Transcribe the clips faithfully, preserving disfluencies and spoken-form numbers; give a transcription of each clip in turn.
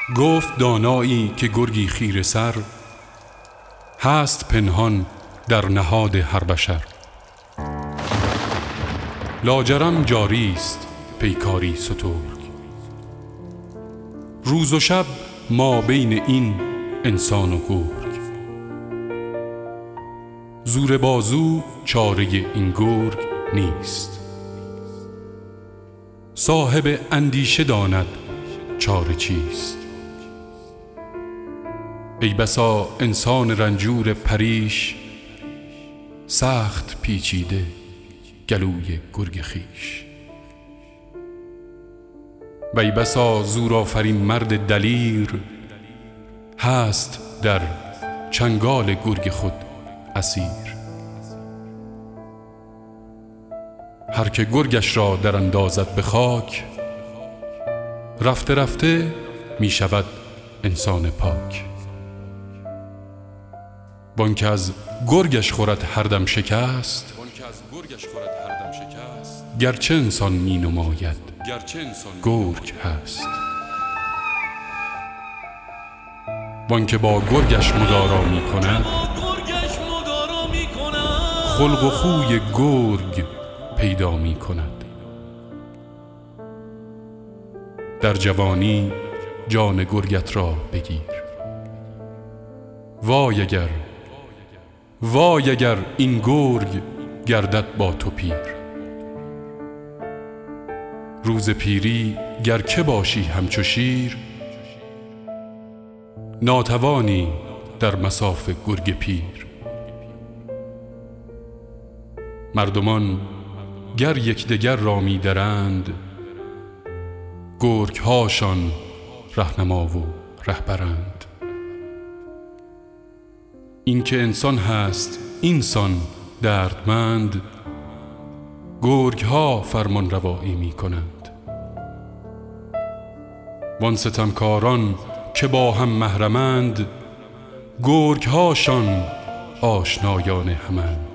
گفت دانایی که گرگی خیره سر، هست پنهان در نهاد هر بشر. لاجرم جاریست پیکاری سترگ، روز و شب ما بین این انسان و گرگ. زور بازو چاره این گرگ نیست، صاحب اندیشه داند چاره چیست. ای بسا انسان رنجور پریش، سخت پیچیده گلوی گرگ خیش. و ای بسا زورآفرین مرد دلیر، هست در چنگال گرگ خود اسیر. هر که گرگش را در اندازد به خاک، رفته رفته می شود انسان پاک. وان که از گرگش خورد هر دم شکست، گرچه انسان می نماید گرگ هست. وان که با گرگش مدارا می کند، خلق و خوی گرگ پیدا می کند. در جوانی جان گرگت را بگیر، وای اگر وای اگر این گرگ گردد با تو پیر. روز پیری گر که باشی همچو شیر، ناتوانی در مصاف گرگ پیر. مردمان گر یکدیگر را می درند، گرگ هاشان رهنما و رهبرند. این که انسان هست اینسان دردمند، گرگ ها فرمان روایی می کنند. وان ستمکاران که با هم محرمند، گرگ هاشان آشنایان همند.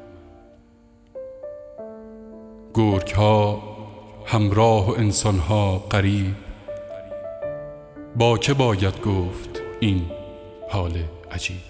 گرگ ها همراه و انسان ها غریب، با که باید گفت این حال عجیب.